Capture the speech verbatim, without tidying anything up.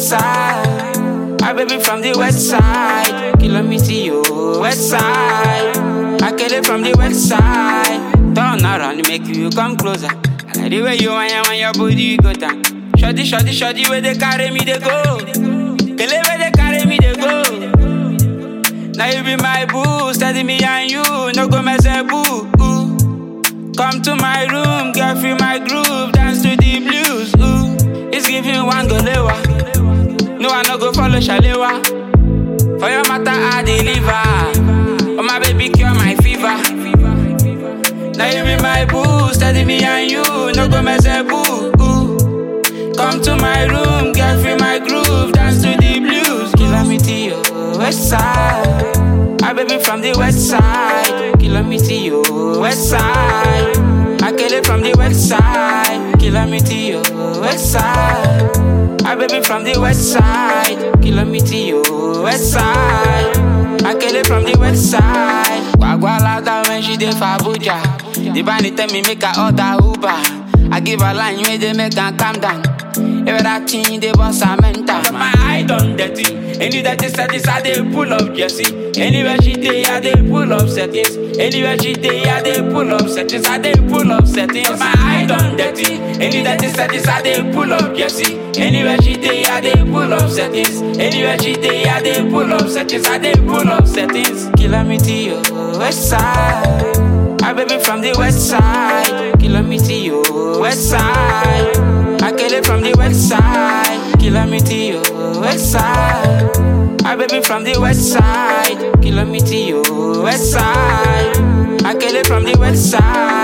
west side. My baby from the west side. Kilometer you, west side. I get it from the west side. Turn around, make you come closer. I like the way you want when your booty go down. Shorty, shorty, shorty, where they carry me, they go. They live where they carry me, they go. Now you be my boo, steady me and you, no go mess a boo. Ooh. Come to my room, girl, feel my groove, dance to the blues. Ooh. It's giving one golewa. No, I no go follow Shalewa. For your matter, I deliver. Oh, my baby, cure my fever. Now you be my boo, steady me and you, no go mess a boo. Ooh. Come to my room, girl, feel my groove, dance to the blues. Kilometer you, west side. My baby from the west side. Kilometer you, west side. I get it from the west side. Kilometer you, west side. My baby from the west side. Kilometer you, west side. I get it from the west side. Wagwa louder when she dey for Abuja. The bunny tell me make her order Uber. I give her line where they make her calm down. Every that thing they boss a mental. My eye done dirty. Any that is satis I they pull up Jesse. Anywhere she dey I they pull up settings. Anywhere she dey I they pull up settings. I they pull up settings. My eye done dirty. Any that is satis I they pull up Jesse. Anywhere she dey I they pull up settings. Anywhere she dey I they pull up settings. I they pull up settings. Kilometer you, west side. My baby from the west side. Kilometer you, west side. I get it from the west side. Kilometer you, west side. My baby from the west side. Kilometer you, west side. I get it from the west side.